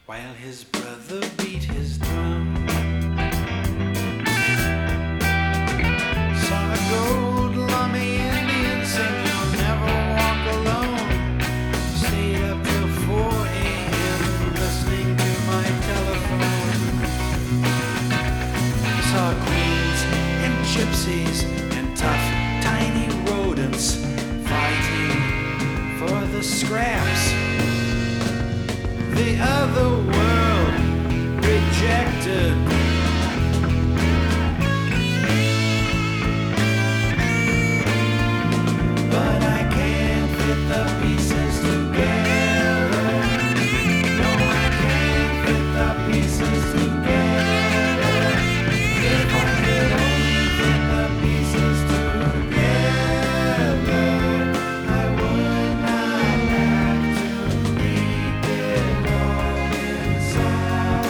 while his brother beat his drum. Saw a gold lummy Indian sing "You'll Never Walk Alone." Stayed up till 4 a.m. listening to my telephone. Saw queens and gypsies and tough, tiny rodents fighting for the scraps. The other world rejected. But I can't fit the pieces together. No, I can't fit the pieces together. If I could only fit the pieces together, I would not have to keep it all inside.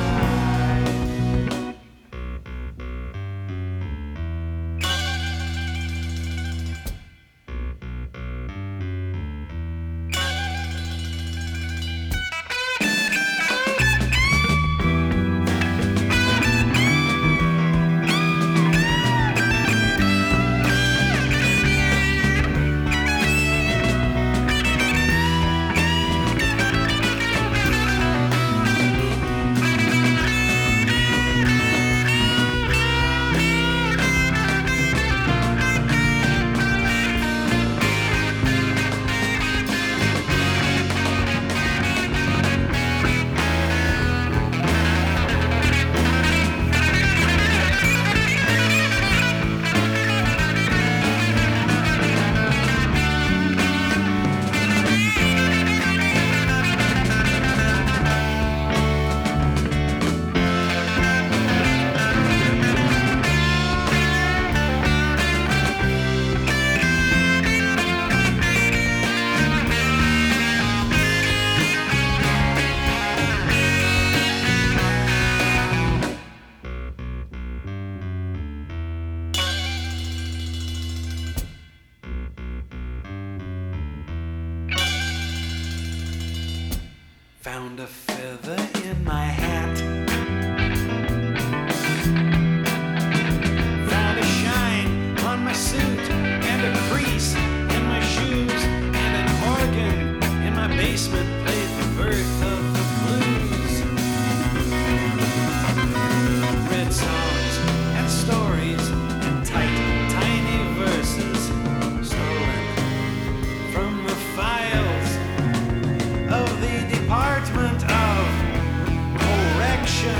Found a feather in my hat. Found a shine on my suit and a crease in my shoes, and an organ in my basement played the birth of the blues. Read songs and stories and tight, tiny verses stolen from the files of the Department of Correction.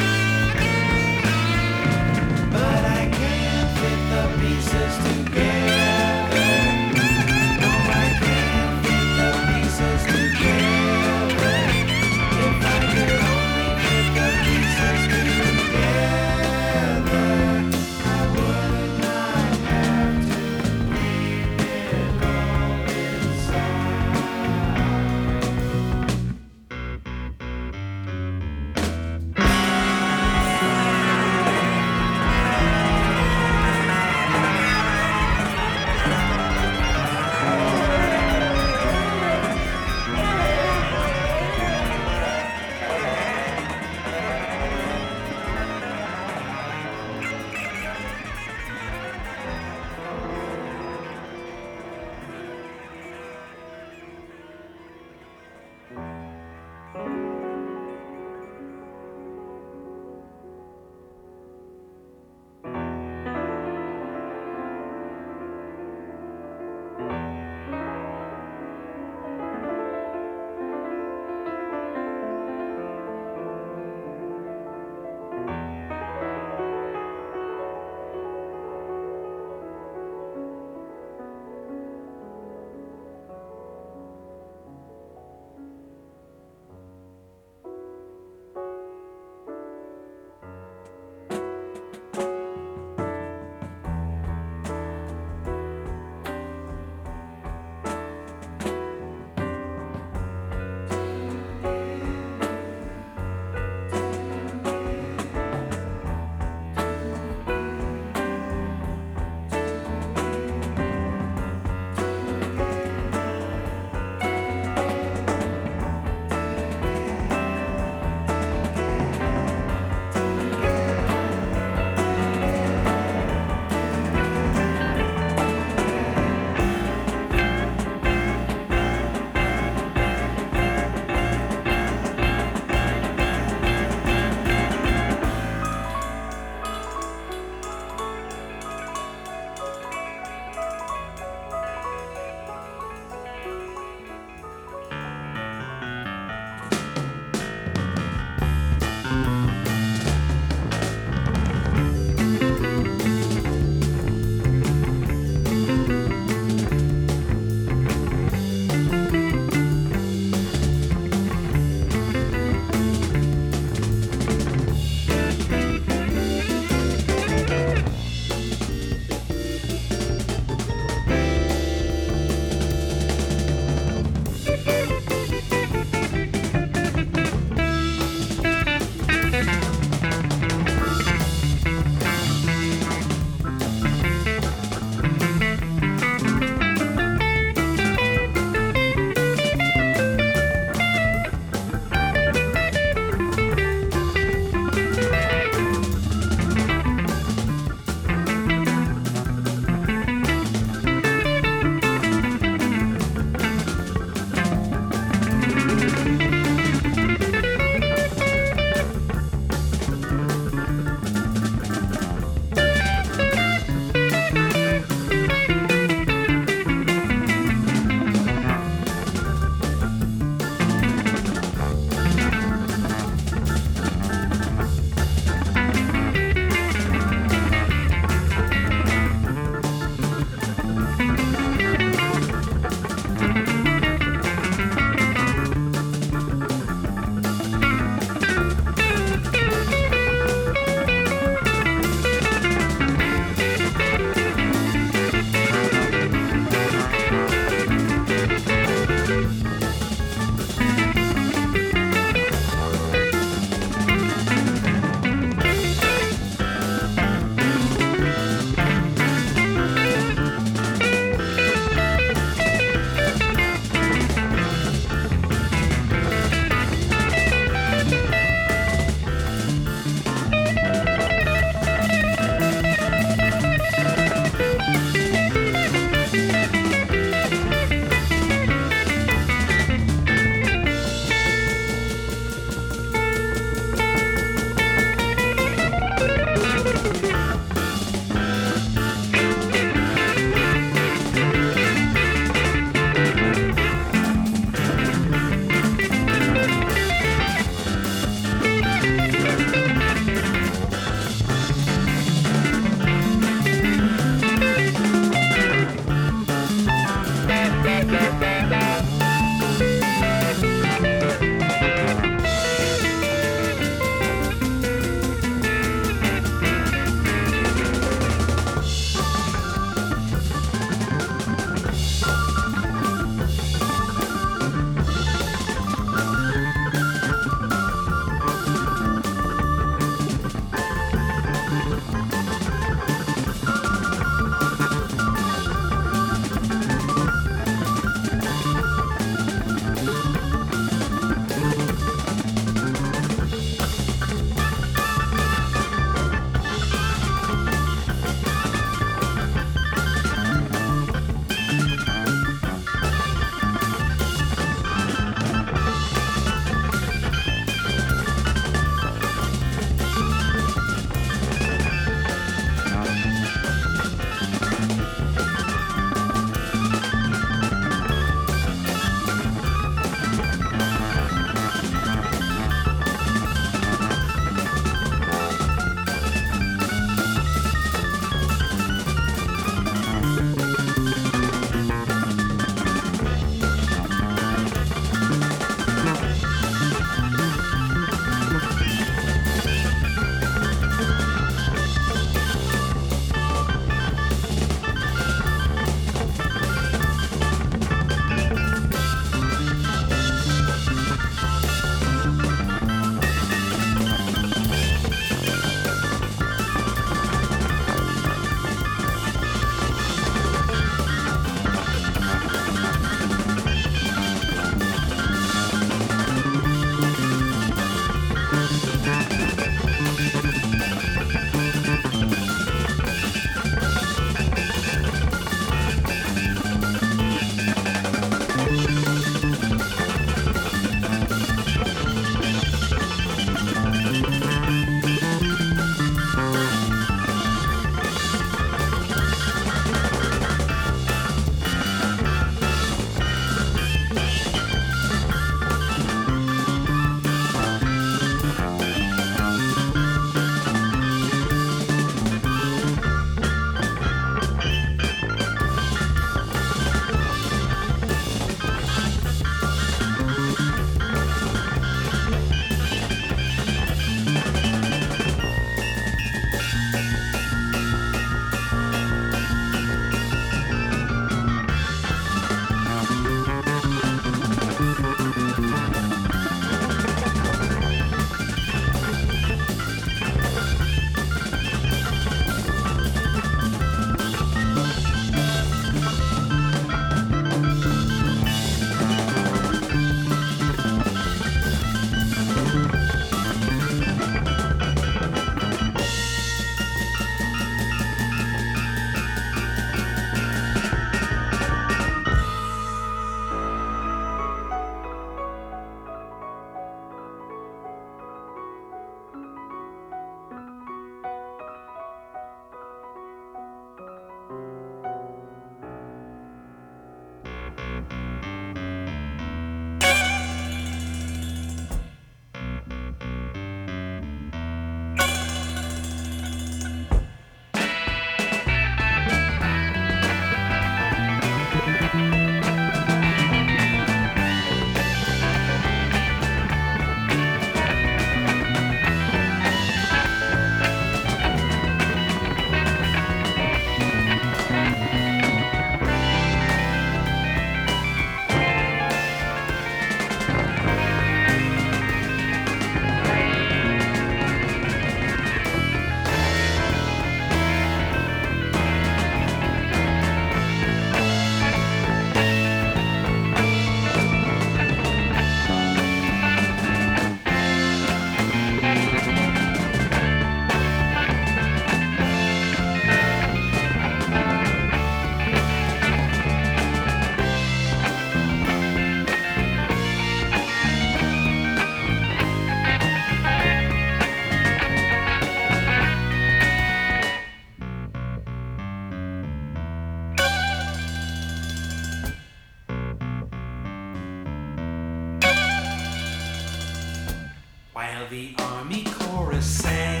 while the army chorus sang.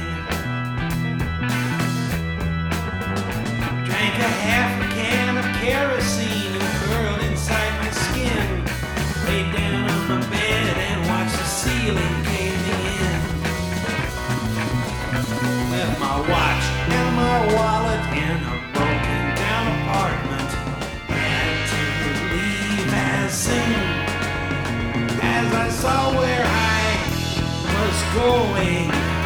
Drank a half a can of kerosene and curled inside my skin. Laid down on my bed and watched the ceiling caving in. Left my watch and my wallet in a broken down apartment. Had to leave as soon as I saw where I was going.